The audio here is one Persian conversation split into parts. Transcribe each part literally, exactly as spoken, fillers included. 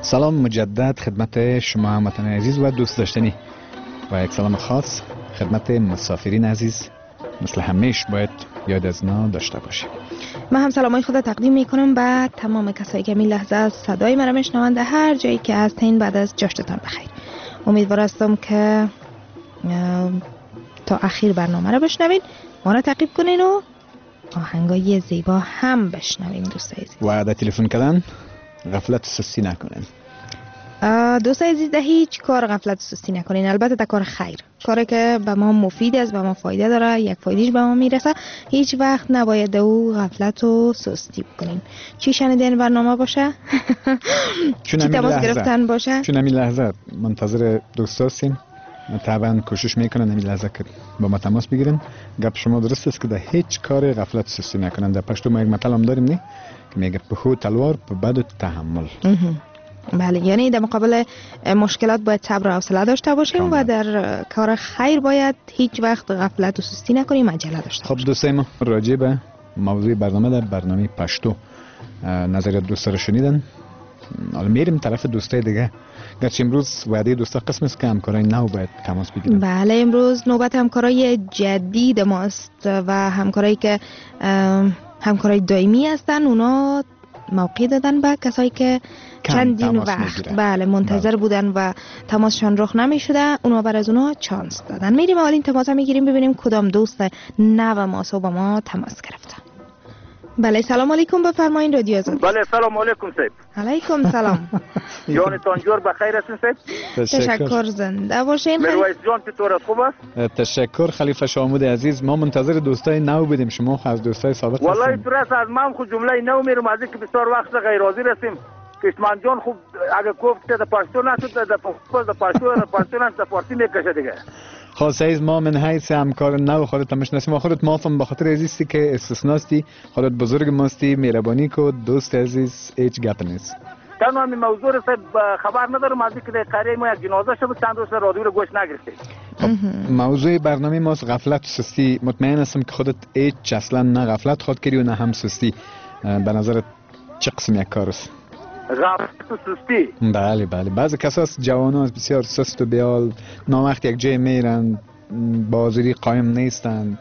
سلام مجدد خدمت شما هموطنان عزیز و دوست داشتنی و یک سلام خاص خدمت مسافرین عزیز. مثل همیشه باید یاد از اینا داشته باشیم. من هم سلامای خود تقدیم میکنم به تمام کسایی که این لحظه صدای مرا میشنوند هر جایی که هستین. بعد از جاشتان بخیر. امیدوار هستم که تا اخیر برنامه را بشنوین، ما را تعقیب کنین و آهنگای زیبا هم بشنوین. دوستای عزیز و در تلفن کردن غفلت سستی نکنین. دوستای عزیز ده هیچ کار غفلت سستی نکنین. البته ده کار خیر، کاری که به ما مفید است، به ما فایده داره، یک فایدهش به ما میرسه، هیچ وقت نباید او غفلت و سستی بکنین. چی شنیدین برنامه باشه؟ چی تماس گرفتن باشه؟ چون همین لحظه منتظر دوست هستیم. طبعا کوشش میکنن همین لحظه که با ما تماس بگیرن. گپ شما درست است که ده هیچ کار غفلت سستی نکنن. در پشتو ما یک مطلب هم داریم نه که میگه پهو تلوار په بدو تحمل. بله، یعنی در مقابل مشکلات باید صبر و حوصله داشته باشیم و در کار خیر باید هیچ وقت غفلت و سستی نکنیم، عجله داشته باشیم. خب دوستای ما، راجع به موضوع برنامه در برنامه پشتو نظریات دوستا رو شنیدن. حالا میریم طرف دوستای دیگه. گرچه امروز وعده دوستا قسم است که همکارای نو باید تماس بگیرن. بله، امروز نوبت همکارای جدید ماست و همکارایی که همکارای دائمی هستن. اونا موقع دادن به کسایی که چندین وقت بله منتظر بله. بودن و تماسشان رخ نمی شده. اونا بر از اونا چانس دادن. میریم اولین تماس میگیریم ببینیم کدام دوست نو ما با ما تماس گرفته. بله سلام علیکم، بفرمایید رادیو آزادی. بله سلام علیکم صاحب. علیکم سلام. جانتان جور بخیر هستین صاحب؟ تشکر، زنده باشین. مرویس جان چطور است، خوب است؟ تشکر خلیفه شامود عزیز. ما منتظر دوستای نو بودیم، شما از دوستای سابق هستین. والله تو راست از من خود جمله نو میرم از اینکه بسیار وقت غیر حاضر هستیم. کشمان جان خوب اگه گفت که در پشتو نشد در پشتو در پشتو در پشتو نشد در پارتی میکشه دیگه. خاصه از ما من حیث همکار نو خودت مشناسیم و خودت معافم به خاطر عزیزی که استثناستی، خودت بزرگ ماستی، مهربانی کو دوست عزیز، هیچ گپ نیست. تنها همین موضوع رو خبر ندارم از اینکه در قریه ما یک جنازه شد چند روز رادیو رو گوش نگرفتیم. موضوع برنامه ما غفلت و سستی. مطمئن هستم که خودت هیچ اصلا نه غفلت خود کردی و نه هم سستی. به نظرت چه قسم یک کار است؟ غفلت و سستی؟ بله بله. بعضی کسا جوانان از بسیار سست و بیال، ناوقت یک جای میرن، بازاری قایم نیستن،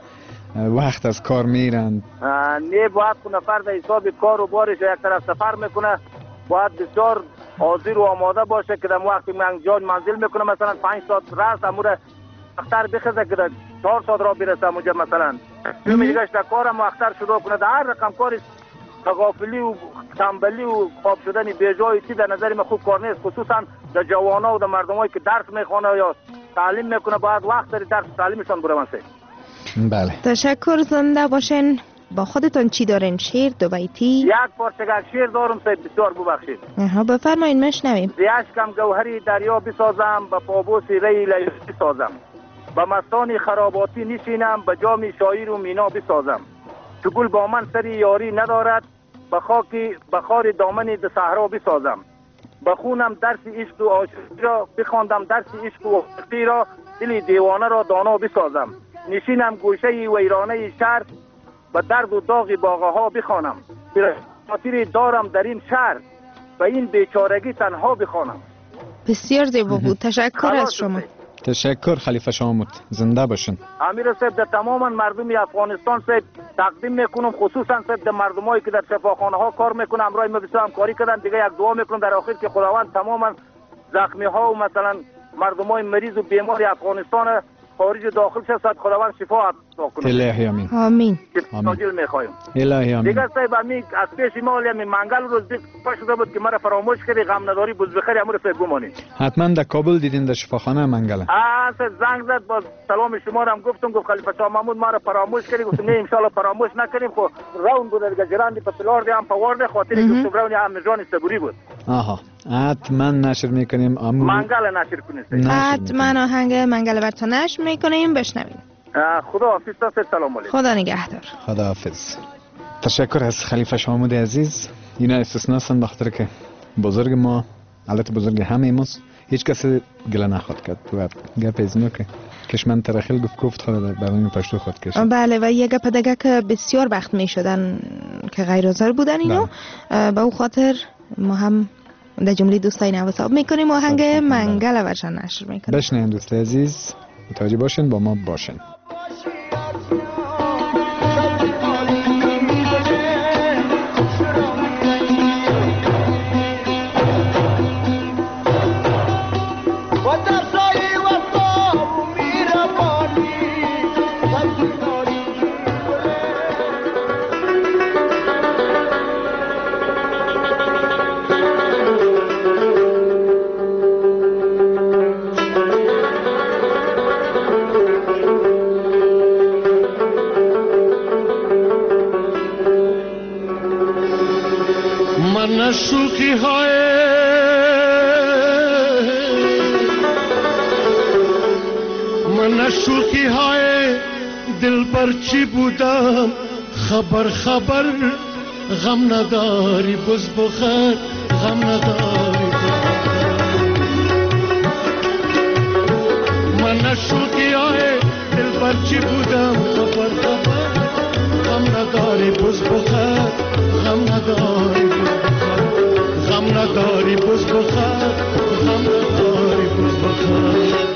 وقت از کار میرن. نه باید کنه فرد حساب کار و بارش یک طرف سفر میکنه، باید بسیار حاضر و آماده باشه که در وقتی من جان منزل میکنه مثلا پنج ساعت راست امور اختر بخزه که در چهار ساعت را برسه اونجا مثلا تو میگهش در کارم اختر شروع کنه. در هر رقم کاری غافلی و تنبلی و خواب شدن بیجایی چی در نظر من خوب کار نیست، خصوصا در جوانا و در مردمایی که درس میخوانه یا تعلیم میکنه باید وقت داری درس تعلیمشان بروند. بله تشکر، زنده باشین. با خودتون چی دارین؟ شعر دو بیتی؟ یک پارچه شعر دارم صاحب، بسیار ببخشید. آها بفرمایید میشنویم. ریشکم گوهری دریا بسازم، به پابوس ری لیلی بسازم، به مستان خراباتی نشینم، به جام شاعر و مینا بسازم. تو گل با من سری یاری ندارد، به خاکی بخار دامن د صحرا بسازم. به خونم درس عشق و عاشقی را بخواندم، درس عشق و عاشقی را دل دیوانه را دانا بسازم. نشینم گوشه ویرانه شهر، به درد و داغ باغه ها بخوانم. خاطری دارم در این شهر، به این بیچارگی تنها بخوانم. بسیار زیبا بود. تشکر از شما. تشکر خلیفه شامود، زنده باشین. امیر صاحب در تمام مردم افغانستان صاحب تقدیم میکنم، خصوصا صاحب در مردمایی که در شفاخانه ها کار میکنن، امرای ما بسیار همکاری کردن. دیگه یک دعا میکنم در آخر که خداوند تماما زخمی ها و مثلا مردمای مریض و بیمار افغانستان خارج و داخل شد خداوند شفا عطا کنه. الهی آمین. آمین. تاجیل میخوایم. الهی آمین. دیگه صاحب همین از پیش ما می منگل روز پاش شده بود که مرا فراموش کردی، غم نداری بوز بخیر امر صاحب گمانی. حتما در کابل دیدین در شفاخانه منگل. آ زنگ زد با سلام شما را هم گفتم، گفت خلیفه شاه محمود ما را فراموش کردی. گفتم نه ان شاء الله فراموش نکنیم. خو راون بود دیگه جران دی پپلار دی هم پاورد خاطر گفتم راون هم نجان صبوری بود. آها حتما نشر میکنیم. امو منگل نشر کنید. حتما آهنگ منگل براتون نشر میکنیم، بشنویم. خدا حافظ. سلام علیکم. خدا نگهدار. خدا حافظ. تشکر از خلیفه شامود عزیز. اینا استثناء هستن بخاطر که بزرگ ما، البته بزرگ همه ماست، هیچ کس گله نخواد کرد. و گپ از اینو که کشمن ترخیل گفت گفت خود در برنامه پشتو خود کشید. بله و یه گپ دیگه که بسیار وقت می شدن که غیر حاضر بودن اینو، به اون خاطر ما هم در جمله دوستای نوساب میکنیم و آهنگ منگل ورشن نشر میکنیم. بشنین دوست عزیز، متوجه باشین، با ما باشین. شوخی های من شوخی های دل بر چی بودم خبر خبر غم نداری بز بخیر غم نداری من شوخی های دل بر چی بودم خبر خبر غم نداری بز بخیر غم نداری غم نداری بز بخیر غم نداری بز بخیر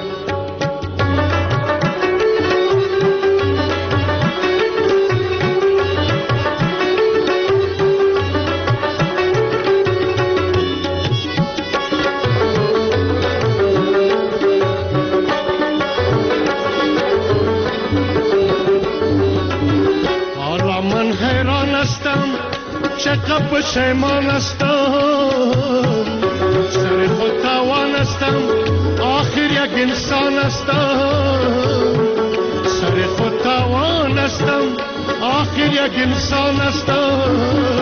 حالا من حیران هستم چقدر پشیمان هستم سر خود توان هستم آخر یک انسان هستم سر خود توان هستم آخر یک انسان هستم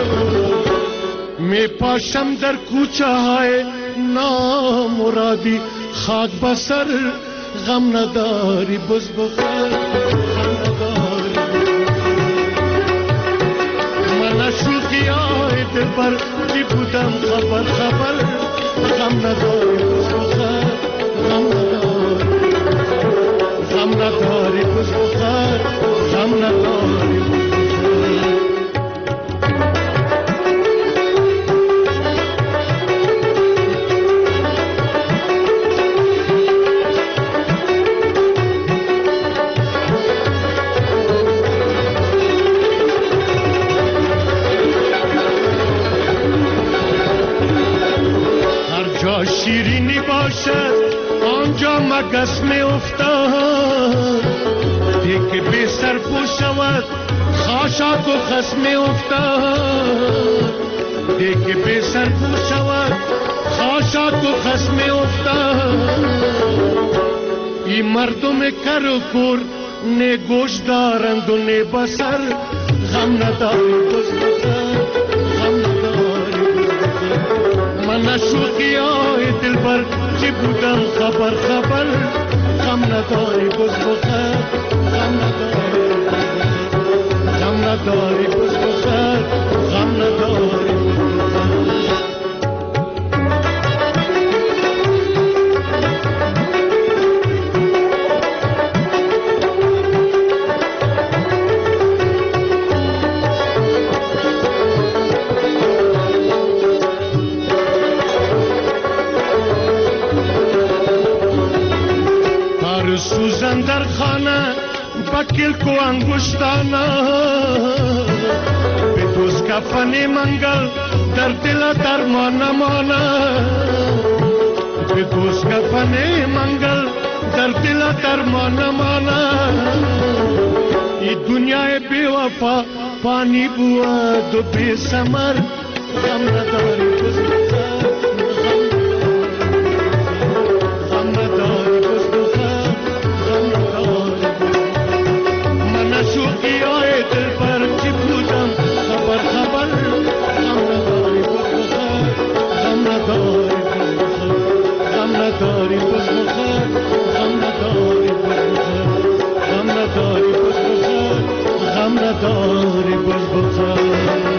می پاشم در کوچه های نامرادی خاک بسر غم نداری بز بخیر شوخی های دل بر چی بودم خبر خبر غم نداری بز بخیر غم نداری غم نداری بز بخیر غم نداری شیرینی باشد آنجا مگس می افتاد دیگه بی سر پو شود خاشاک و خس می افتاد دیگه بی سر پو شود خاشاک و خس می افتاد این مردم کر و کور نه گوش دارند و نه بسر غم نداری بز بخیر غم نداری من شوخی های دل بر چی بودم خبر خبر غم نداری بز بخیر غم نداری غم نداری بز بخیر غم نداری سوزن در خانه بکل کو انگشتانا به دوست کفن منگل در دل درمان نمانا به دوست کفن منگل در دل درمان نمانا این دنیای بی وفا پانی بود و بی سمر غم نداری بز بخیر غم نداری بز بخیر شوخی های دل پر چی بودم خبر خبر غم نداری بز بخیر غم نداری غم نداری بز بخیر غم نداری بز بخیر غم نداری بز بخیر غم نداری بز بخیر.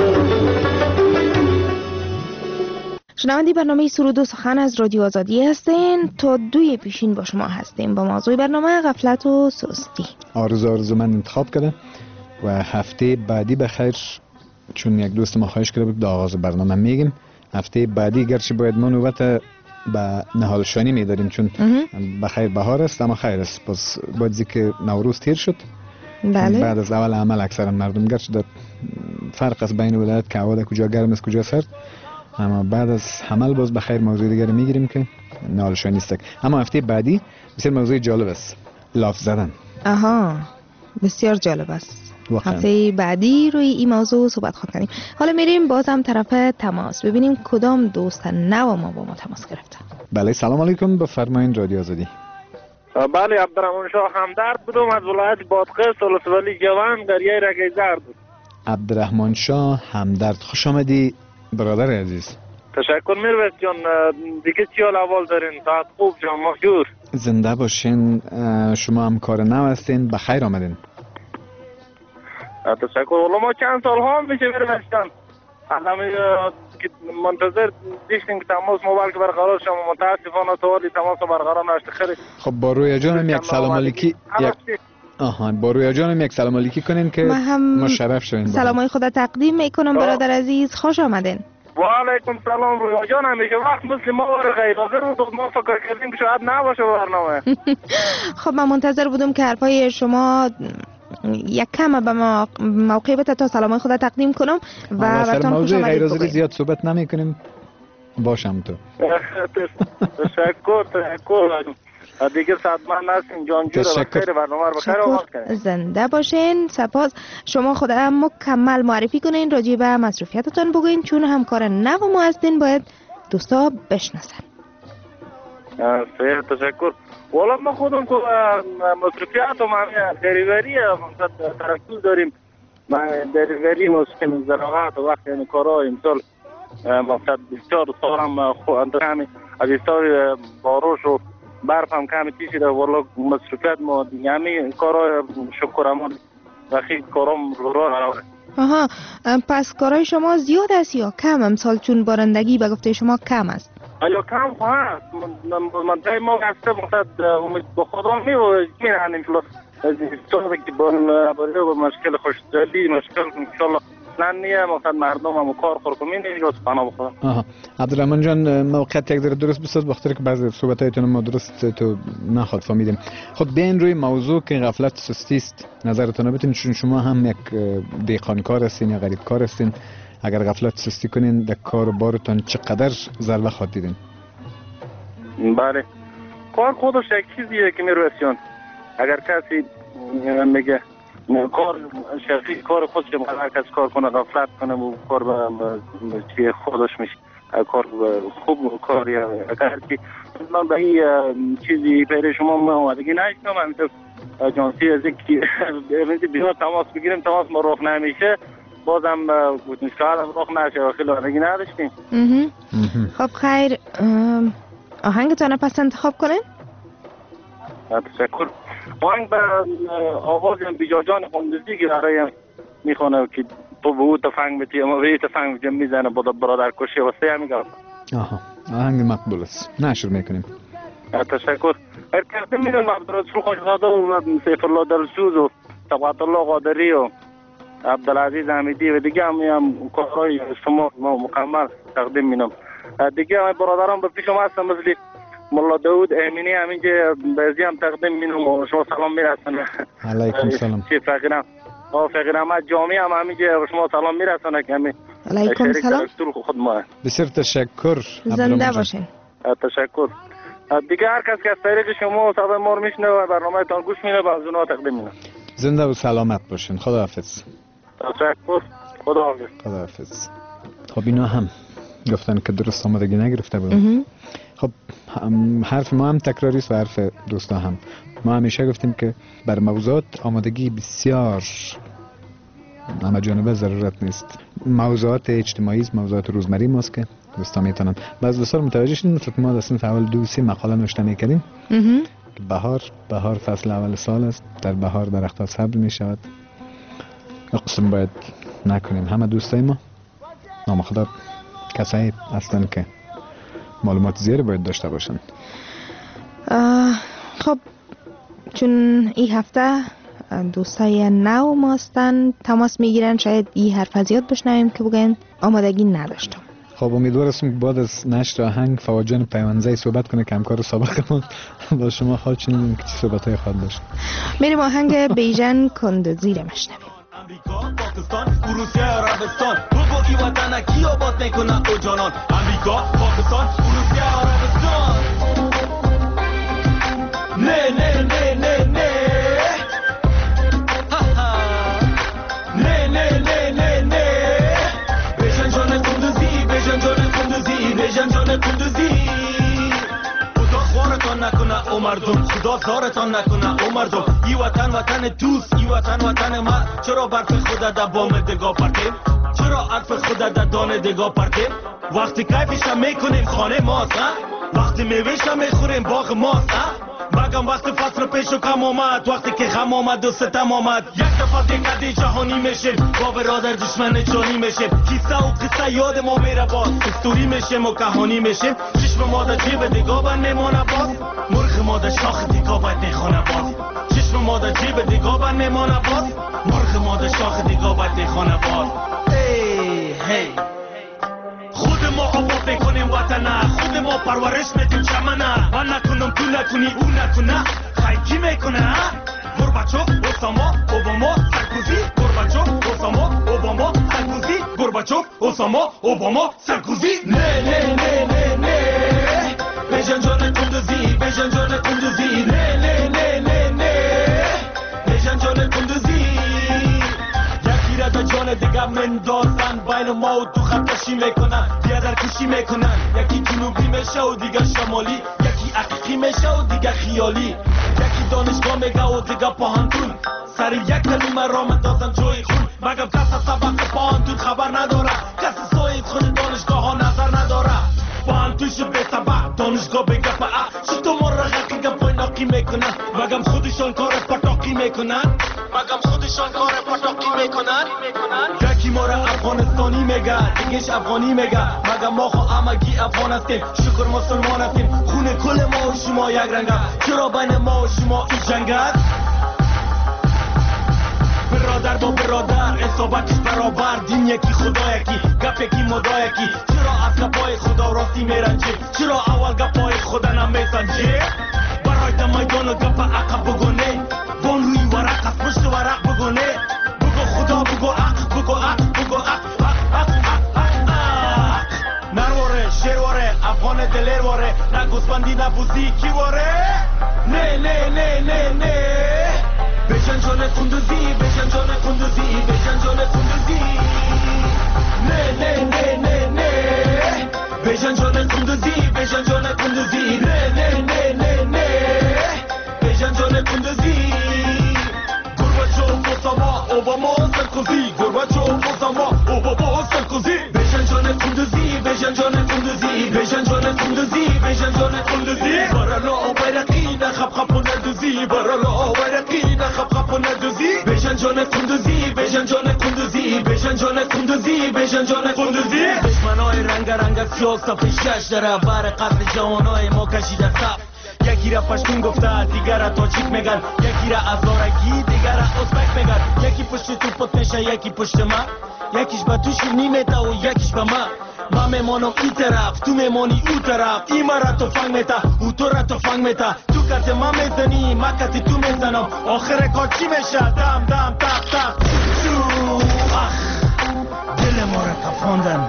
شنوندی برنامه سرود و سخن از رادیو آزادی هستین. تا دوی پیشین با شما هستیم با موضوع برنامه غفلت و سستی. آرزو آرزو من انتخاب کرده و هفته بعدی بخیر چون یک دوست ما خواهش کرده بود در آغاز برنامه میگیم هفته بعدی گرچه باید ما نوبت به نهالشانی میداریم چون بخیر بهار است، اما خیر است. پس باید که نوروز تیر شد. بله. بعد از اول عمل اکثرا مردم گرچه در فرق است بین ولایت که هوا کجا گرم است کجا سرد، اما بعد از حمل باز بخیر موضوع دیگر میگیریم که نهالشانی است. اما هفته بعدی بسیار موضوع جالب است، لاف زدن. آها، بسیار جالب است. واقعا. هفته بعدی روی این موضوع صحبت خواهیم کنیم. حالا میریم بازم طرف تماس ببینیم کدام دوست نو ما با ما تماس گرفته. بله، سلام علیکم، بفرمایید رادیو آزادی. بله، عبدالرحمن شاه همدرد بودم از ولایت بادغیس ولسوالی گوان دریای رگیزرد. عبدالرحمن شاه همدرد، خوش آمدی برادر عزیز. تشکر میرویس جان. دیگه چی حال اول دارین؟ ساعت خوب جان، مخجور. زنده باشین. شما هم کار نو هستین، بخیر آمدین. تشکر. والله ما چند سال ها میشه میرویس جان الان منتظر دیشتیم که تماس موبایل که برقرار شما، متاسفانه سوالی تماس برقرار نشده. خیلی خب با رویا جانم یک سلام علیکی یک... آها با رویا جانم یک سلام علیکی کنین که ما شرف شوین. سلامای خدا تقدیم میکنم برادر عزیز، خوش آمدین. و علیکم سلام رویا جان. همیشه وقت مثل ما و غیر حاضر بود، ما فکر کردیم که شاید نباشه برنامه. خب من منتظر بودم که حرفای شما یک کم به موقع بته تا سلامای خدا تقدیم کنم و براتون خوش آمدید. غیر حاضری زیاد صحبت نمی کنیم، باشم تو. تشکر تشکر. دیگه صدمن هستیم جان جور. بخیر برنامه رو بخیر آغاز کنیم. زنده باشین. سپاس. شما خدا مکمل معرفی کنین، راجع به مصروفیتتون بگوین، چون همکار نو ما هستین، باید دوستا بشناسن. صحیح، تشکر. والا ما خودم که مصروفیت و همه دریوری ترکیز داریم. ما دریوری مسکن زراعت و وقت یعنی کارها امسال مقصد بسیار سارم خواهندرمی از ایستای باروش و برف هم کمی چی شده. والا مصروفیت ما یعنی کارهای شکر امان و خیلی کارام رو رو نروه. آها، پس کارهای شما زیاد است یا کم امسال، چون بارندگی به گفته شما کم است؟ آیا کم خواهد من دای ما گسته مقصد امید با خدا می و میرهنیم فلس ساده که با مشکل خوشدلی مشکل انشالله ننیه مقصد مردم هم کار خورکمین اینجا سپانا بخدا. آها عبدالرحمن جان، موقعیت یک ذره درست بساز بخاطر که بعضی صحبتایتون ما درست تو نخواد فهمیدیم. خب بیاین روی موضوع که غفلت سستی است نظرتون بتین، چون شما هم یک دیقانکار هستین یا غریبکار هستین. اگر غفلت سستی کنین در کار و بارتان چقدر ضربه خواهد دیدین؟ بله، کار خودش یک چیزیه که میرویسیون. اگر کسی میگه کار شخصی کار خودش هر کس کار کنه غفلت کنه و کار به چی خودش میشه کار خوب کاری. اگر که من به این چیزی پیره شما آمدگی نشنم من جانسی از اینکه بیان تماس بگیریم تماس ما رخ نمیشه، بازم مشکل رخ نشه و خیلی آمدگی نداشتیم. خب خیر، آهنگتان پس انتخاب کنین؟ تشکر. آهنگ به آواز بیجا جان خمدزی که داره میخونه که تو به او تفنگ بتی اما به این تفنگ بجم میزنه با برادر کشی و سه همی گفت. آها، آهنگ مقبول است، نشر میکنیم. تشکر. هر کسی میدونم عبدالرسول خوشزاده و سیف الله دلسوز و طبعات الله قادری و عبدالعزیز حمیدی و دیگه هم هم کارهای شما مکمل تقدیم میدم. دیگه هم برادران به پیش ما هستم مثل مولا داود امینی همینجا بعضی هم تقدیم میدم و شما سلام میرسنه. علیکم سلام. چی فقیرم آه فقیرم از جامعه هم همینجا شما سلام میرسنه که همین علیکم سلام. خود ما بسیار تشکر. زنده باشین. تشکر. دیگه هر کس که از طریق شما صدای ما رو میشنه و برنامه تان گوش میده و از اونها تقدیم میدم. زنده و سلامت باشین. خداحافظ. تشکر. خداحافظ. خداحافظ. خب اینا هم گفتن که درست آمادگی نگرفته بودن. خب حرف ما هم تکراری است و حرف دوستا هم. ما همیشه گفتیم که بر موضوعات آمادگی بسیار همه جانبه ضرورت نیست. موضوعات اجتماعی است، موضوعات روزمره ماست که دوستا میتونن. بعض دوستا متوجه شدن مثل ما در صنف اول دو سه مقاله نوشته میکردیم که بهار بهار فصل اول سال است، در بهار درختها سبز میشود. قسم باید نکنیم. همه دوستای ما نام خدا کسایی هستن که معلومات زیادی باید داشته باشن. خب چون این هفته دوستای نو ماستن تماس میگیرن، شاید این حرف زیاد بشنویم که بگن آمادگی نداشتم. خب امیدوار هستم که بعد از نشر آهنگ فواد جان پیوندزی صحبت کنه که همکار سابق ما با شما حال چنین که چه صحبت‌های خواهد داشت. میریم آهنگ بیژن کندوزی رو بشنویم. امریکا، پاکستان، روسیه، عربستان بگو ای وطن کی آباد میکنه او جانان. امریکا، پاکستان، روسیه، عربستان. نه نه نه نه نه نه نه نه نه نه بیژن جان کندوزی، بیژن جان کندوزی، بیژن جان کندوزی. خدا خوارتان نکنه او مردم، خدا زارتان نکنه او مردم. ای وطن وطن دوست، ای وطن وطن من. چرا برف خدا در بام دگاه پرتیم، چرا عطف خدا در دانه دگاه پرتیم. وقتی کیفش میکنیم خانه ماست، وقتی میوهش میخوریم باغ ماست. مگم وقتی فصل پیش و کم آمد، وقتی که خم آمد و ستم آمد، یک دفعه دیگه جهانی میشیم، با برادر دشمن جانی میشیم. کیسه و قصه یاد ما میره باز، استوری میشیم و کهانی میشیم. چشم ما در جیب دیگه بند میمانه باز، مرغ ما در شاخ دیگه باید میخونه باز. چشم ما در جیب دیگه بند میمانه باز، مرغ ما در شاخ دیگه باید میخونه باز. ای هی خود ما آباد میکنیم وطنه، خود ما پرورش میدیم چمنه. من نکنم تو نکنی او نکنه، خیلی کی میکنه؟ گورباچوف، اوساما، اوباما، سرکوزی. گورباچوف، اوساما، اوباما، سرکوزی. گورباچوف، اوساما، اوباما، سرکوزی. نه نه نه نه نه بیژن جان کندوزی، بیژن جان کندوزی. نه نه نه نه نه بیژن جان کندوزی. یکی را در جان دیگه مندازن، بین ما و تو خط کشی میکنن، بیادر کشی میکنن. یکی جنوبی میشه و دیگه شمالی، یکی حقیقی میشه و دیگه خیالی. یکی دانشگاه میگه و دیگه پاهنتون، سر یک کلمه را مندازن جای خون. مگم کس از سبق پاهنتون خبر نداره، کس سایت خود دانشگاه ها نظر نداره. پاهنتونش به سبق دانشگاه بگه پا چطور ما را حقیقه پای ناقی میکنن. مگم خودشان کار پتاقی میکنن، مگم خودشان کار پتاقی میکنن. یکی ما را افغانستانی میگه، دیگهش افغانی میگه. مگم ما خو همگی افغان هستیم، شکر مسلمان هستیم. خون کل ما و شما یک رنگه، چرا بین ما و شما این جنگ است؟ برادر با برادر اصابتش برابر، دین یکی خدا یکی، گپ یکی مدا یکی. چرا از گپای خدا راستی میرنجی، چرا اول گپای خدا نمیسنجی؟ برای در میدان و گپ عقب بگونه، بان روی ورق از پشت ورق بگونه. بگو خدا بگو عق، بگو عق، بگو عق، عق عق عق عق عق. نرواره شیرواره افغان دلیر واره، نه گوسفندی نه بوزی کی واره. نه نه نه نه نه بیژن جان کندوزی، بیژن جان کندوزی، بیژن جان کندوزی. نه نه نه نه نه بیژن جان کندوزی، بیژن جان کندوزی. نه نه نه نه نه بیژن جان کندوزی. گورباچوف، اوساما، اوباما، سرکوزی. گورباچوف، اوساما، اوباما، سرکوزی. بیژن جان کندوزی، بیژن جان کندوزی، بیژن جان کندوزی، بیژن جان کندوزی. برالا بیرقی نخب خب ندوزی، برالا بیرقی نخب خب ندوزی. بیژن جان کندوزی، بیژن جان کندوزی، بیژن جان کندوزی، بیژن جان کندوزی. دشمنای رنگ رنگ سیاه صف شش داره، بر قتل جوانای ما کشیده صف. یکی را پشتون گفته، دیگر را تاجیک میگن. یکی را ازارگی، دیگر را ازبک میگن. یکی پشت تو پت میشه، یکی پشت من. یکیش به تو شیرنی میده و یکیش به من. من میمانم این طرف، تو میمانی او طرف. این من را تفنگ میته، او تو را تفنگ میته. تو کت من میزنی، من کت تو میزنم. آخر کار چی میشه؟ دم دم تق تق چو. اخ دل ما را کفاندن،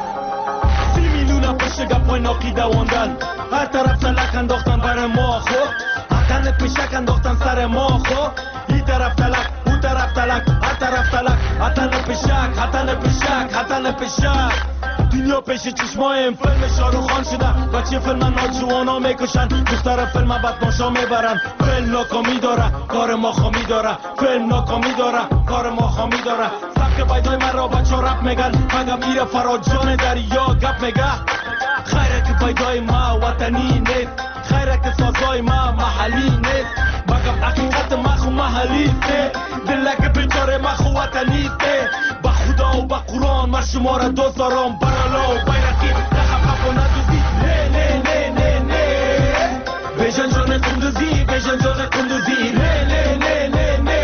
سی میلیون پشت گپای ناقی دواندن. هر طرف تلک انداختن بر ما خو، هتن پیشک انداختن سر ما خو. این طرف تلک، اون طرف تلک، هر طرف تلک. هتن پیشک، هتن پیشک، هتن پیشک. دنیا پیش چشمایم فیلم شاروخ خان شده، بچه فیلم ناجوانا میکشن، دختر فیلم بدماشا میبرن. فیلم ناکامی داره، کار ما خامی داره. فیلم ناکامی داره، کار ما خامی داره. سبک بیدای من را بچه رپ میگن، مگم ایره فراد جان دریا گپ میگه. خیره که بیدای ما وطنی نیست، خیره که سازای ما محلی نیست. مگم حقیقت ما خو محلی است، دلک بیچاره ما خو وطنی است. با خدا و با قرآن من شما را دوست دارم. برالا و بیرقی نخب خب و ندوزی. نه نه نه نه نه بیژن جان کندوزی، بیژن جان کندوزی. نه نه نه نه نه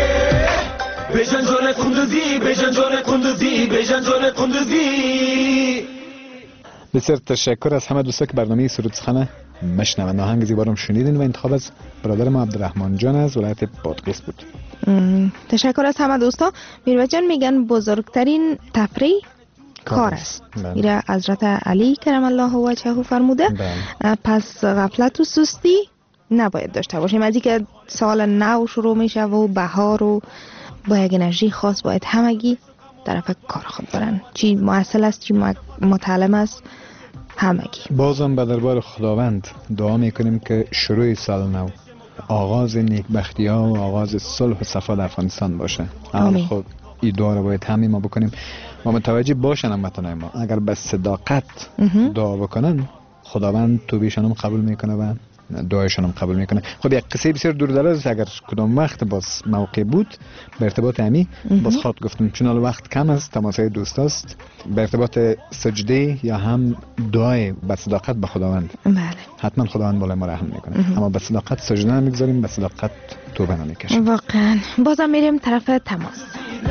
بیژن جان کندوزی، بیژن جان کندوزی، بیژن جان کندوزی. بسیار تشکر از همه دوستا که برنامه سرود سخن مشنوند. آهنگ زیبا رو شنیدین و انتخاب از برادر ما عبدالرحمن جان از ولایت بادغیس بود. تشکر از همه دوستا. میروز جان میگن بزرگترین تفریح کار است. میره حضرت علی کرم الله وجهه فرموده. بله. پس غفلت و سستی نباید داشته باشیم. از اینکه سال نو شروع میشه و بهار و با یک انرژی خاص باید همگی طرف کار خود برن، چی محصل است چی متعلم است، همگی. بازم به دربار خداوند دعا میکنیم که شروع سال نو آغاز نیکبختی ها و آغاز صلح و صفا در افغانستان باشه. آمین. خب این دعا رو باید همه ما بکنیم و متوجه باشن هموطنان ما اگر به صداقت دعا بکنن خداوند توبیشان هم قبول میکنه و دعایشان هم قبول میکنه. خب یک قصه بسیار دور دراز اگر کدام وقت باز موقع بود به ارتباط امی باز خاط گفتم چون حال وقت کم است، تماسای دوست است، به ارتباط سجده یا هم دعای به صداقت به خداوند. بله. حتما خداوند بالای ما رحم میکنه. اما به صداقت سجده نمیگذاریم، به صداقت توبه نمیکشیم. واقعا. بازم میریم طرف تماس.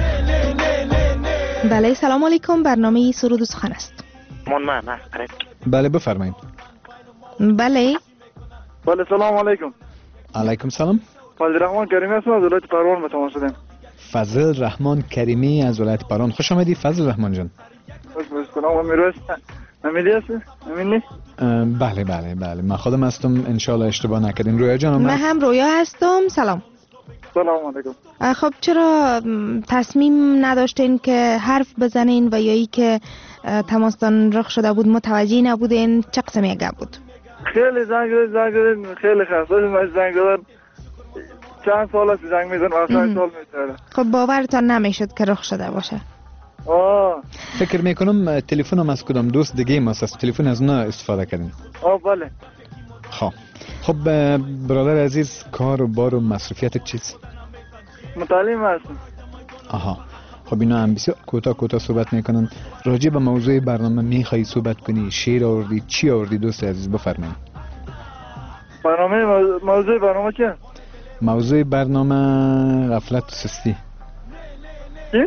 بله سلام علیکم، برنامه سرود و سخن است. من من بله بفرمایید. بله بله سلام علیکم. علیکم سلام. فضل رحمان کریمی هستم از ولایت پروان به تماس شدم. فضل رحمان کریمی از ولایت پروان. خوش آمدید فضل رحمان جان. خوش سلام میروز. امیدی هستی؟ امینی؟ بله بله بله من خودم هستم ان شاء الله اشتباه نکردین. رویا جان من هم رویا هستم. سلام. سلام علیکم. خب چرا تصمیم نداشتین که حرف بزنین و یا ای که تماستان رخ شده بود متوجه نبودین؟ چه قسم یک گپ بود؟ خیلی زنگ زدن زنگ زدن خیلی خسته شدم زنگ زدن. چند سال است زنگ میزنم اصلا سال میتره. خب باورتان نمیشد که رخ شده باشه. آه فکر میکنم تلفنم از کدام دوست دیگه ماست از تلفن از اونا استفاده کردین. آه بله. خب خب برادر عزیز کار و بار و مصروفیت چیست؟ متعلم هستم. آها خب اینا هم بسیار کوتاه کوتاه صحبت میکنن. راجع به موضوع برنامه میخوایی صحبت کنی؟ شعر آوردی؟ چی آوردی دوست عزیز بفرمایید. برنامه موضوع برنامه چیه؟ موضوع برنامه غفلت و سستی. چی؟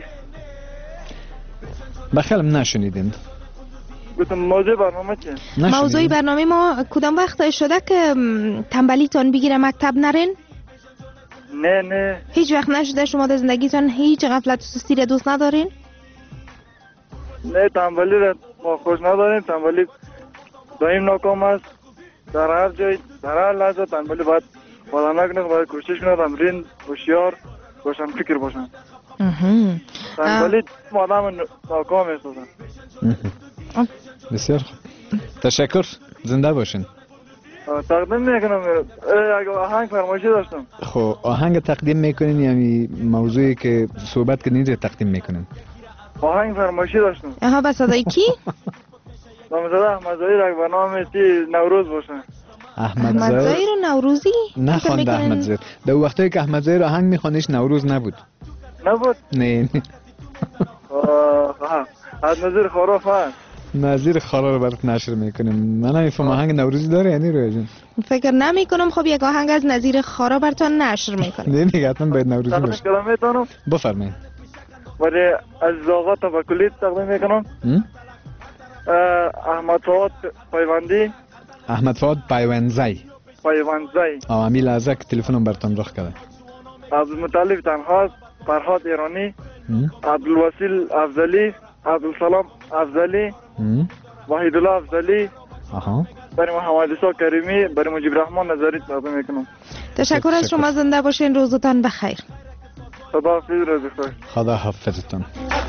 بخیالم نشنیدین. گفتم موضوع برنامه چیه؟ موضوع برنامه ما کدام وقت شده که تنبلیتون بگیره مکتب نرین؟ نه نه هیچ وقت نشده شما در زندگیتون هیچ غفلت و سستی را دوست ندارین؟ نه تنبلی را ما خوش نداریم. تنبلی دائم ناکام است. در هر جای در هر لحظه تنبلی باید خدا نکنه باید کوشش کنه تمرین هوشیار باشن فکر باشن. تنبلی آدم ناکام است. بسیار خوب تشکر زنده باشین. تقدیم میکنم اگه آهنگ فرمایشی داشتم. خب آهنگ تقدیم میکنین یعنی موضوعی که صحبت کردین رو تقدیم میکنین؟ آهنگ فرمایشی داشتم. آها به صدای کی؟ نامزد احمد ظاهر اگه برنامه تی نوروز باشه. احمد ظاهر و نوروزی؟ نه خواند احمد ظاهر. در وقتی که احمد ظاهر آهنگ میخوانیش نوروز نبود. نبود؟ نه نه. آه از نظیر خراف هست. نظیر خارا رو برات نشر میکنیم. من نمیفهم آهنگ نوروزی داره یعنی رویا جان؟ فکر نمی کنم. خب یک آهنگ از نظیر خارا براتون نشر میکنیم. نه دیگه حتما باید نوروزی باشه. تقدیم میتونم؟ بفرمایید. برای از آقا توکلی تقدیم میکنم. احمد فؤاد پیوندی. احمد فؤاد پیوندزی. پیوندزی. آ امی لحظه که تلفنم براتون رخ کرده. عبدالمطلب تنها، فرهاد ایرانی، عبدالوسیل افضلی، عبدالسلام افضلی، وحید الله افضلی. آها. برای محمد عیسی کریمی، برای مجیب رحمان نظری تقدیم میکنم. تشکر از شما. زنده باشین. روزتان بخیر. خدا حافظ. روز بخیر. خدا حافظتون.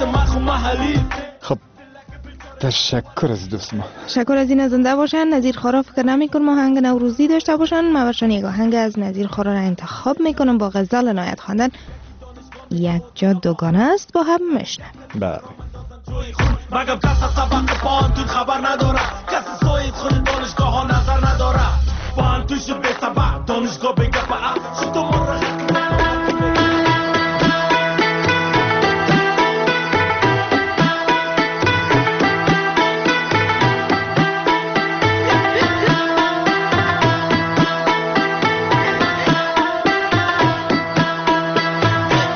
خب تشکر از دوست ما. تشکر از این زنده باشن. نظیر خارا فکر نمی کنم آهنگ نوروزی داشته باشن. ما برشان یک آهنگ از نظیر خارا را انتخاب میکنم با غزل نایت خواندن یک جا دوگانه است. با هم میشنم. بله. مگم کس از سبق با هم توی خبر نداره. کس از سایت خود دانشگاه ها نظر نداره. با هم توش به سبق دانشگاه بگه با هم شد و مرخ.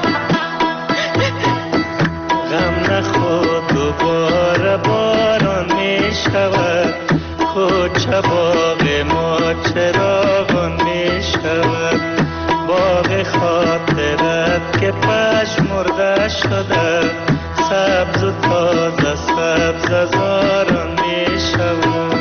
غم نخود دوباره باران می شود، کوچه باغ ما چراغان می شود، باغ خاطرت که پژمرده شده، سبز و تازه سبز از آران می شود.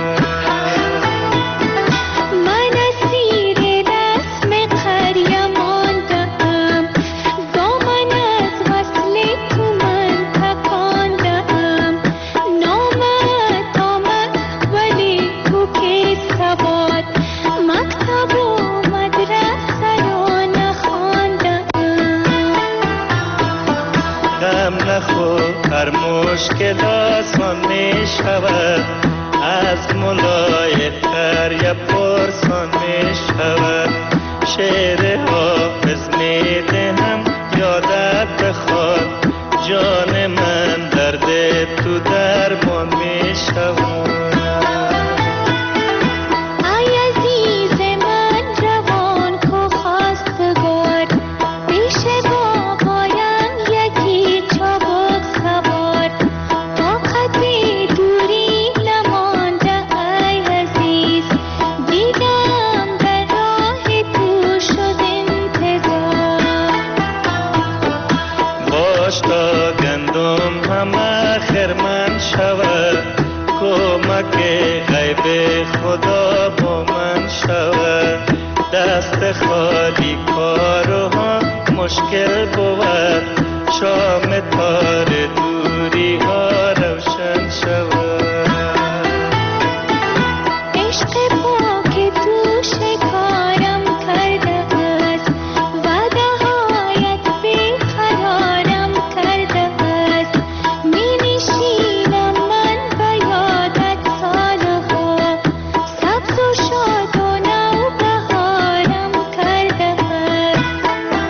هر مشکل آسان می شود، از ملای تر یا پرسان می شود، شعر حافظ می دهم یادت بخواد، جان من درد تو درمان می شود. خدا با من شود، دست خالی کارها مشکل بود، شام تار دوری ها روشن شود. عشق پاک تو شکارم کرده است، وعده هایت بی قرارم کرده است، می نشینم من به یادت سالها، سبز و شاد و نو بهارم کرده است.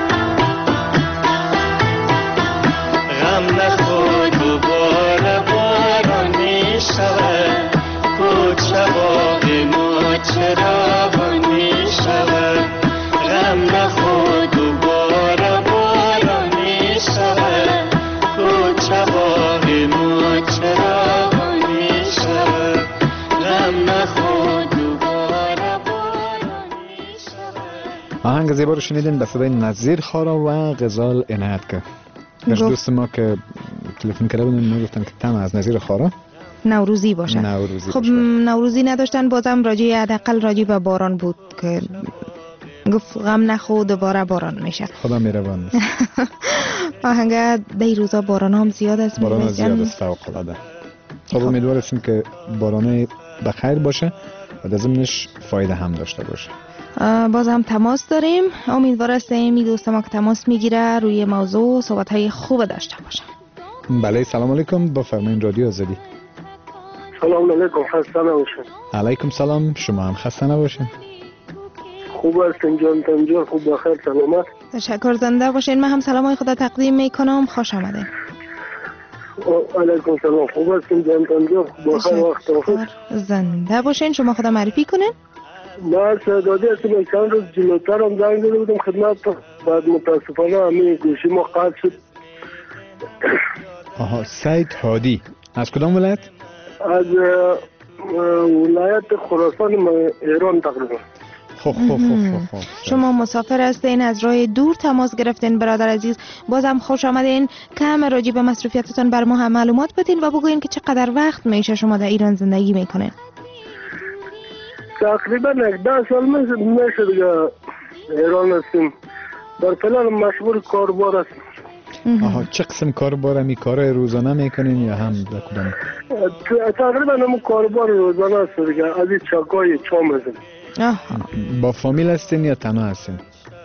غم نخور دوباره باران می شود، کوچه باغ ما چراغان می شود، غم نخور دوباره باران می شود، کوچه باغ ما چراغان می شود، غم نخور دوباره باران می شود. آهنگ زیبا رو شنیدین به صدای نظیر خارا و غزال عنایتکار. یک دوست ما که تلفن کرده بودن ما گفتن که تم از نظیر خارا نوروزی باشه. نوروزی خب باشه. نوروزی نداشتن، بازم راجع حداقل راجع به باران بود که گفت غم نخور دوباره باران میشه. خدا مهربان است. آهنگ دی روزا باران هم زیاد است. باران هم زیاد است فوق العاده. خب امیدوار هستیم که باران بخیر باشه و در ضمنش فایده هم داشته باشه. باز هم تماس داریم، امیدوار هستیم این دوست ما که تماس میگیره روی موضوع صحبت های خوب داشته باشه. بله سلام علیکم، با فرمایین رادیو آزادی. سلام علیکم، خسته نباشین. علیکم سلام، شما هم خسته نباشین. خوب هستین جان تنجور، خوب بخیر سلامت. تشکر، زنده باشین. من هم سلامای خدا تقدیم میکنم، خوش آمدین. علیکم سلام، خوب هستین جان تنجور، خوب بخیر وقت بخیر. زنده باشین. شما خدا معرفی کنین. من سعدادی هستم، چند روز جلوتر هم زنگ زده بودم خدمت، بعد متاسفانه همین گوشی ما قطع شد. آها، سید هادی از کدام ولایت؟ از ولایت خراسان ایران تقریبا. خب خب خب خب شما مسافر هستین، از راه دور تماس گرفتین برادر عزیز، بازم خوش آمدین. کم راجع به مصروفیتتون بر ما هم معلومات بدین و بگوین که چقدر وقت میشه شما در ایران زندگی میکنین. تقریبا یک ده سال میشه دیگه ایران هستیم. در فعلا مشغول کاربار هستیم. آها، چه قسم کاربار؟ می کار روزانه میکنین یا هم در کدام؟ تقریبا هم کاربار روزانه است دیگه، از این چکای چام هستیم. با فامیل هستین یا تنها هستین؟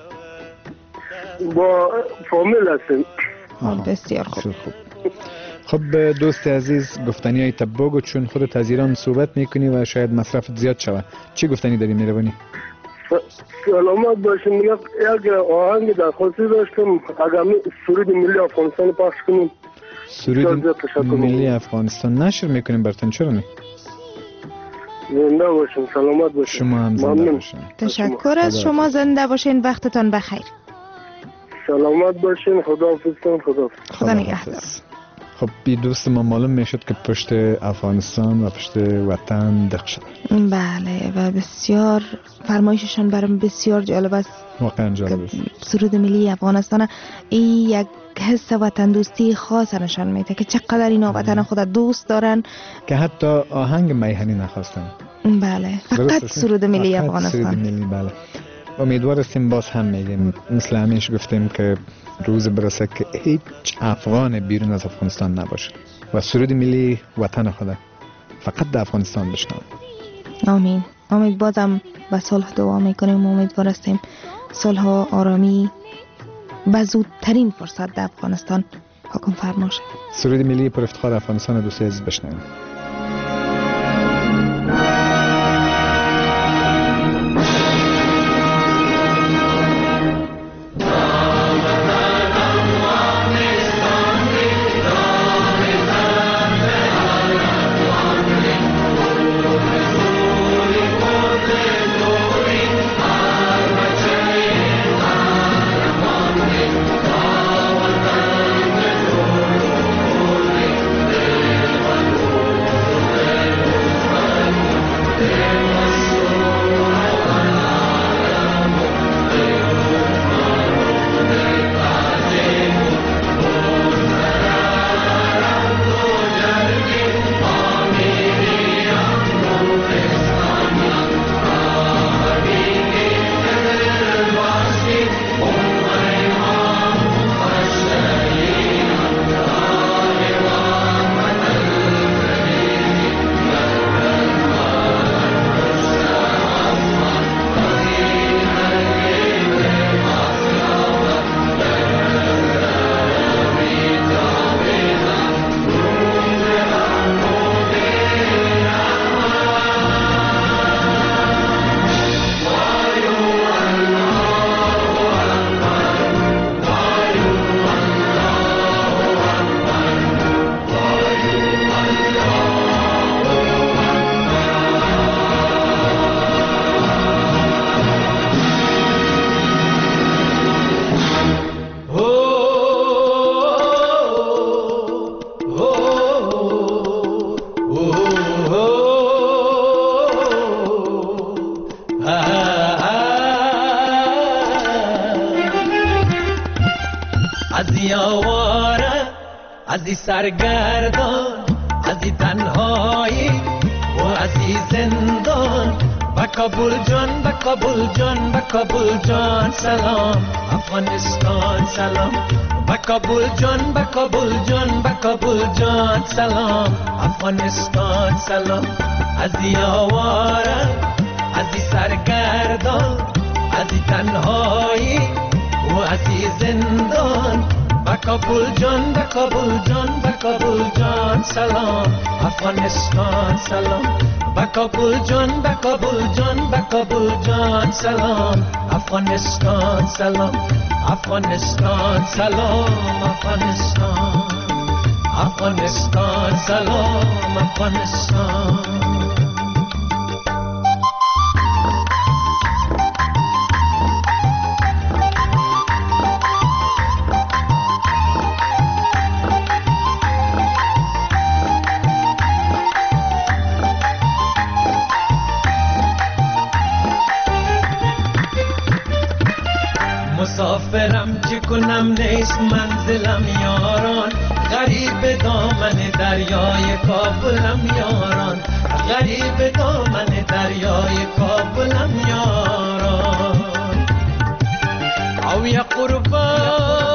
با فامیل هستیم. بسیار خوب. خوب. خب دوست عزیز، گفتنی های تباگو چون خودت از ایران صحبت میکنی و شاید مصرفت زیاد شود، چی گفتنی داری میروانی؟ سلامت باشین. یک آهنگ درخواستی داشتم، اگر سرود ملی افغانستان پخش کنیم. سرود ملی افغانستان نشر میکنیم براتون، چرا نه؟ زنده باشین، سلامت باشین. شما هم زنده باشین. تشکر از شما، زنده باشین، وقتتان بخیر. سلامت باشین، خداحافظ. خدا خدا نگهدار. خب بی دوست ما معلوم میشد که پشت افغانستان و پشت وطن دق شد. بله و بسیار فرمایششان برام بسیار جالب است. واقعا جالب است. سرود ملی افغانستان این یک حس وطن دوستی خاص نشان میده که چقدر اینا وطن خود دوست دارن که حتی آهنگ میهنی نخواستن. بله فقط سرود ملی فقط افغانستان. سرود ملی بله. امیدوار هستیم باز هم میگیم مثل همیشه گفتیم که روز برسه که هیچ افغان بیرون از افغانستان نباشه و سرود ملی وطن خود فقط در افغانستان بشنوه. آمین. امید بازم به صلح دعا میکنیم. امیدوار هستیم صلح و آرامی به زودترین فرصت در افغانستان حکم فرما شود. سرود ملی پر افتخار افغانستان دوستی عزیز بشنویم. ازی سرگردان، ازی تنهایی و ازی زندان. با کابل جان، با کابل جان، با کابل جان سلام افغانستان سلام. با کابل جان، با کابل جان، با کابل جان سلام افغانستان سلام. ازی آواره، ازی سرگردان، ازی تنهایی و ازی زندان. با کابل جان، با کابل جان، با کابل جان سلام افغانستان سلام. با کابل جان، با کابل جان، با کابل جان سلام افغانستان سلام. افغانستان سلام افغانستان، افغانستان سلام افغانستان. مسافرم چه کنم نیست منزلم یاران. غریب دامن دریای کابلم یاران. غریب دامن دریای کابلم یاران. او یا قربان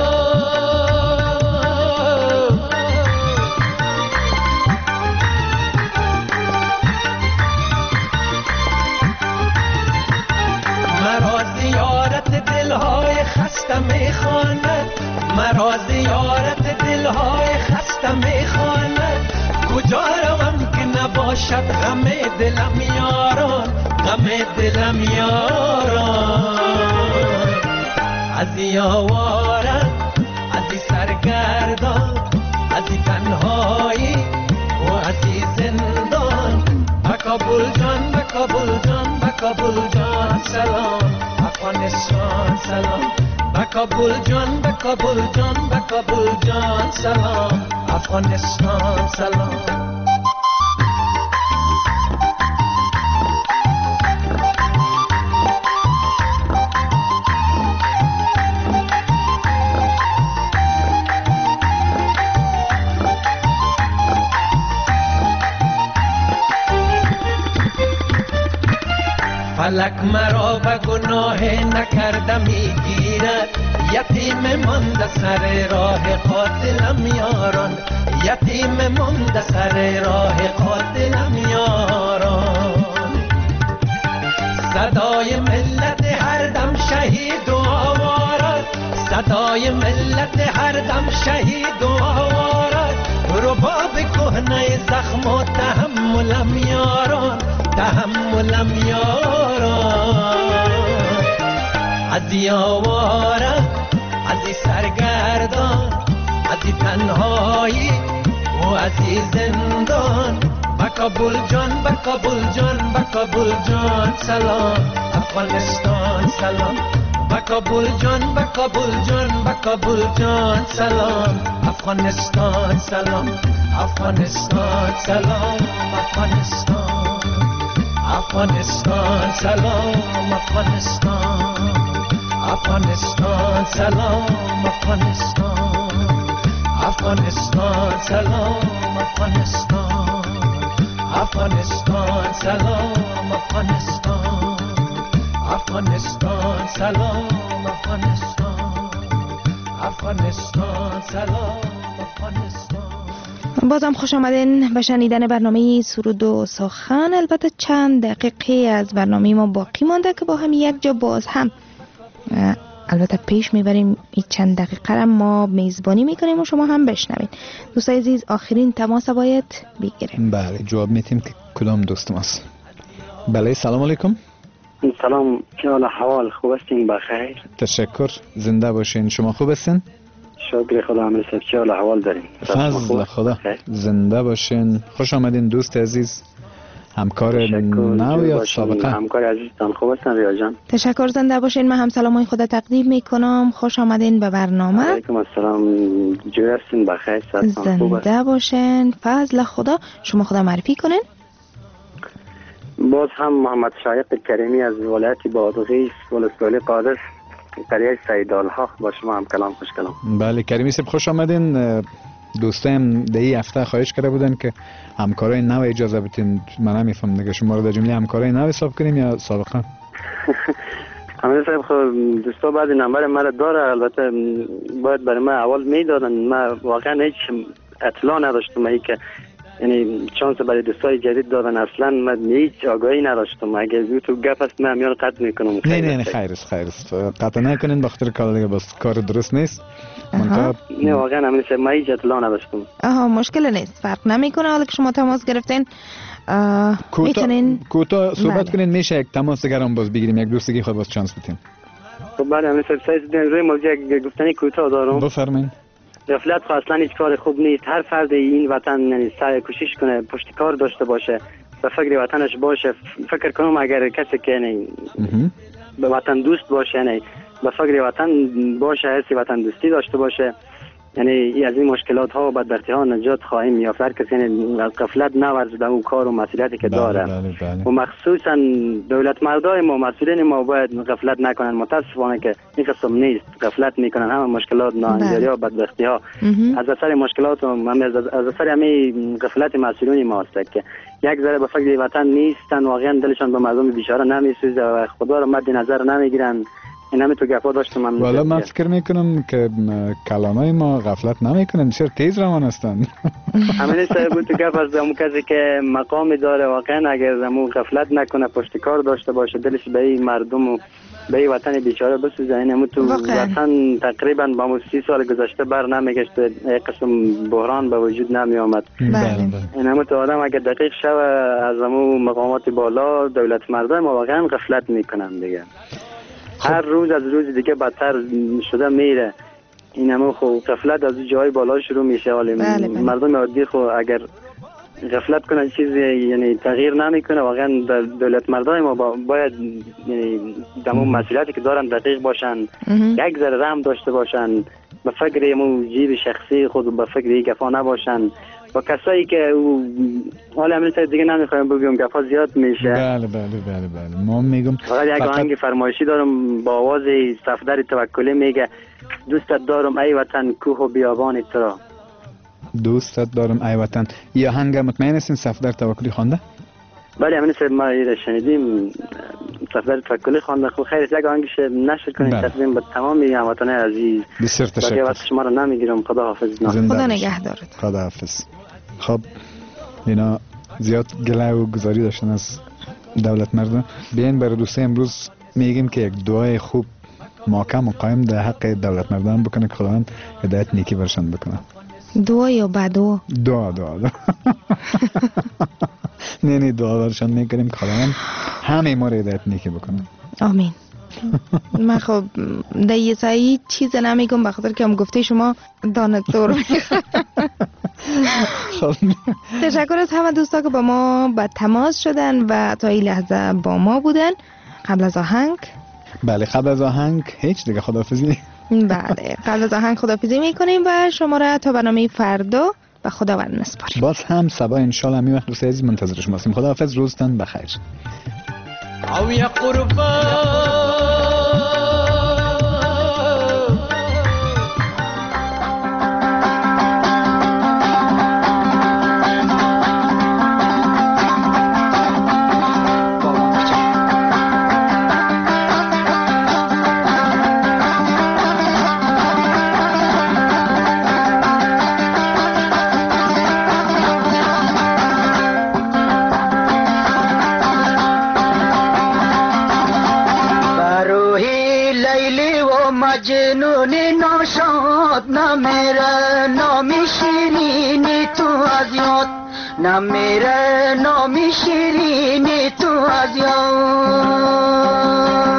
مرا زیارت دلهای خسته میخواند. مرا زیارت دلهای خسته میخواند. کجا روم که نباشد غم دلم یاران، غم دلم یاران. ازی آواره، ازی سرگردان، ازی تنهایی و ازی زندان. با کابل جان، با کابل جان، با کابل جان سلام افغانستان سلام. با کابل جان به کابل جان به کابل جان سلام افغانستان سلام فلک مرا به گناه نکرده میگیرد یتیم مانده سر راه قاتلم یاران یتیم مانده سر راه قاتلم یاران صدای ملت هر دم شهید و آوارد صدای ملت هر دم شهید و آوارد رباب کهنه زخم و تحملم یاران تحملم یاران عزی آوارم عزی سرگردان عزی تنهایی و عزی زندان با کابل جان با کابل جان با کابل جان سلام افغانستان سلام با کابل جان با کابل جان با کابل جان سلام افغانستان سلام افغانستان سلام افغانستان افغانستان سلام افغانستان افغانستان سلام افغانستان افغانستان سلام افغانستان افغانستان سلام افغانستان افغانستان سلام افغانستان افغانستان سلام افغانستان. بازم خوش آمدین به شنیدن برنامه سرود و سخن. البته چند دقیقه از برنامه ما باقی مانده که با هم یک جا باز هم البته پیش میبریم. این چند دقیقه را ما میزبانی میکنیم و شما هم بشنوید. دوستای عزیز آخرین تماس باید بگیریم. بله جواب میتیم که کدام دوست ماست. بله سلام علیکم. سلام، چه حال احوال؟ خوب هستین؟ بخیر. تشکر، زنده باشین. شما خوب هستین؟ شکر خدا. امیر صاحب چه حال احوال دارین؟ فضل خدا. زنده باشین. خوش آمدین دوست عزیز. همکار نو یا سابقه؟ همکار عزیزتان خوب هستن ریا جان؟ تشکر، زنده باشین. من هم سلامای خدا تقدیم میکنم. خوش آمدین به برنامه. علیکم السلام. جوی هستین؟ بخیر. زنده باشین. فضل خدا. شما خدا معرفی کنین. باز هم محمد شایق کریمی از ولایت بادغیس ولسوالی قادس قریه سیدالها با شما هم کلام خوش کلام. بله کریمی صاحب خوش آمدین. دوستایم در این هفته خواهش کرده بودن که همکارای نو اجازه بدین. من نمیفهم دیگه شما رو در جمله همکارای نو حساب کنیم یا سابقه؟ امیر صاحب خب دوستا بعد نمبر مرا داره، البته باید برای من اول میدادن. من واقعا هیچ اطلاع نداشتم ای که یعنی چانس برای دوستای جدید دادن. اصلا من هیچ آگاهی نداشتم. اگه تو گپ است من میان قطع میکنم. نه نه نه خیر است خیر است قطع نکنین بخاطر کار دیگه بس کار درست نیست. من نه واقعا امیر صاحب من هیچ اطلاع نداشتم. آها مشکل نیست، فرق نمیکنه. حالا که شما تماس گرفتین میتونین کوتاه صحبت کنین. میشه یک تماس دیگه هم باز بگیریم، یک دوستی خود باز چانس بدین. خب بله امیر صاحب سایز روی موضوع گفتنی کوتاه دارم. بفرمایید. غفلت خب اصلا هیچ کار خوب نیست. هر فرد این وطن یعنی سعی کوشش کنه پشت کار داشته باشه، به فکر وطنش باشه. فکر کنم اگر کسی که یعنی به وطن دوست باشه، یعنی به فکر وطن باشه، حسی وطن دوستی داشته باشه، یعنی از این مشکلات ها و بدبختی ها نجات خواهیم یافت. هر کسی یعنی از غفلت نورزه اون کار و مسئولیتی که داره. بله بله. و مخصوصا دولت مردای ما مسئولین ما باید غفلت نکنن. متاسفانه که این قسم نیست، غفلت میکنن. همه مشکلات ناهنجاری ها بدبختی ها از اثر مشکلات و از اثر همین غفلت مسئولین ما است که یک ذره به فکر وطن نیستن. واقعا دلشان به مردم بیچاره نمیسوزه و خدا رو مد نظر نمیگیرن. این همه تو گفا داشتم. من والا من فکر میکنم که کلامای ما غفلت نمیکنن، بسیار تیز روان هستن. همین صاحب تو گفا از اون کسی که مقامی داره واقعا اگر زمون غفلت نکنه، پشت کار داشته باشه، دلش به این مردم و به این وطن بیچاره بسوزه. این همون تو وطن تقریبا با مو سی سال گذشته بر نمیگشت، یک قسم بحران به وجود نمی آمد. این همون تو آدم اگر دقیق شوه از همون مقامات بالا دولت مردم ما واقعا غفلت میکنن دیگه. هر روز از روز دیگه بدتر شده میره. این همه خب غفلت از جای بالا شروع میشه. ولی مردم عادی خب اگر غفلت کنه چیزی یعنی تغییر نمیکنه. واقعا دولت مردای ما با باید یعنی دمو مسئولیتی که دارن دقیق باشن، یک ذره رحم داشته باشن، به فکر مو جیب شخصی خود و به فکر یک گفا نباشن. با کسایی که حالا امروز دیگه نمیخوایم بگم گفا زیاد میشه. بله بله بله بله ما میگم فقط یک آهنگ فرمایشی دارم با آواز صفدر توکلی میگه دوستت دارم ای وطن کوه و بیابان تو. دوستت دارم ای وطن. یا آهنگ مطمئن هستین صفدر توکلی خوانده؟ بله همین سر ما ایره شنیدیم صفدر توکلی خوانده. خب خیلی یک آهنگش نشر کنید تقدیم به تمام هموطنان عزیز. بسیار تشکر. وقت شما رو نمیگیرم. خدا حافظ. خدا نگهدارت. خدا حافظ. خب اینا زیاد گله و گزاری داشتن از دولت مردم. بیاین برای دوسته امروز میگیم که یک دعای خوب محکم و قایم در حق دولت مردم بکنه که خداوند هدایت نیکی برشان بکنه. دعا یا بدعا؟ دعا دعا دعا نه نه دعا برشان میکنیم که خداوند همه ما رو هدایت نیکی بکنه. آمین. من خب در یه سایی چیز نمیگم بخاطر که هم گفته شما دانت دور. تشکر از همه دوستا که با ما به تماس شدن و تا این لحظه با ما بودن. قبل از آهنگ بله قبل از آهنگ هیچ دیگه خداحافظی. بله قبل از آهنگ خداحافظی میکنیم و شما را تا برنامه فردا به خداوند میسپاریم. باز هم صبح ان شاء الله می وقت دوستای عزیز منتظر شما هستیم. خداحافظ، روزتون بخیر. او یا قربان مجنون ناشاد نه میره نامی شیرینی تو از یاد، نه میره نامی شیرینی تو از یاد.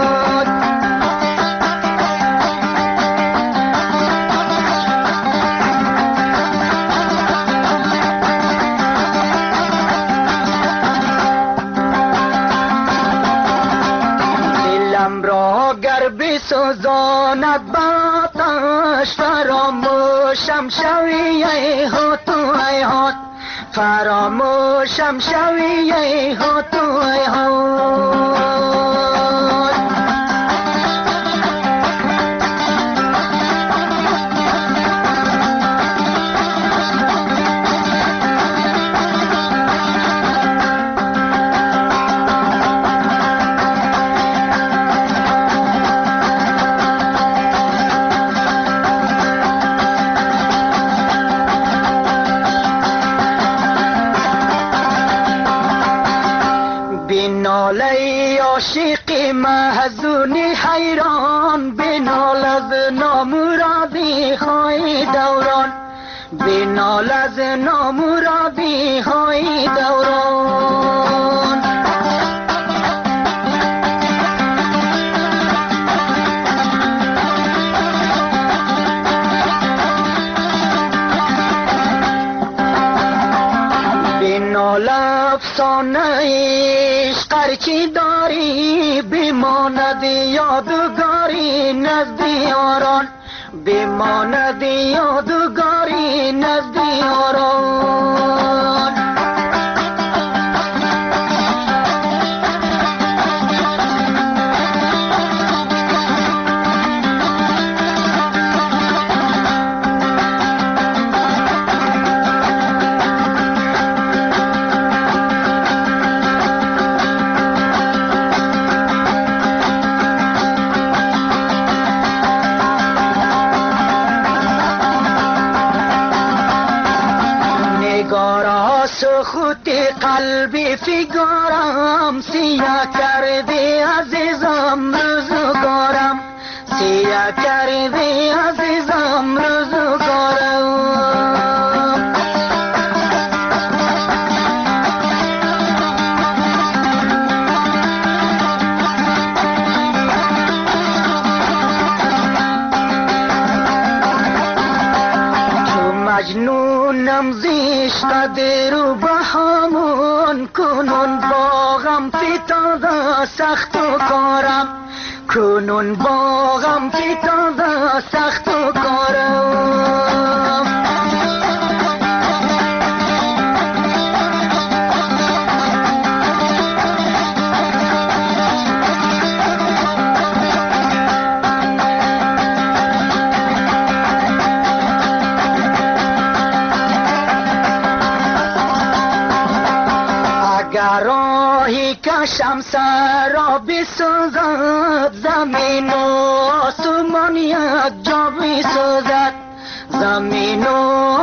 دلم را گر بسوزاند باتش فراموشم شوی ای ها تو ای ها، فراموشم شوی ای ها تو ای ها. بنالی عاشقی محزونی حیران، بنال از نامرادی های دوران، بنال از نامرادی های دوران. بنال افسانه قرچی داری بماند یادگاری نزد یاران، بماند یادگاری نزد یاران. سخوتی قلبی فیگارم سیاه کرده عزیزم روزگارم، سیاه کرده عزیزم روزگارم. تو مجنونم زیشت درو به همون کنون باغم فتاده سخت و کارم کنون باغم فتاده سخت و کارم راهی کشم سر را بسوزد زمین و آسمان یک جا بسوزد زمین و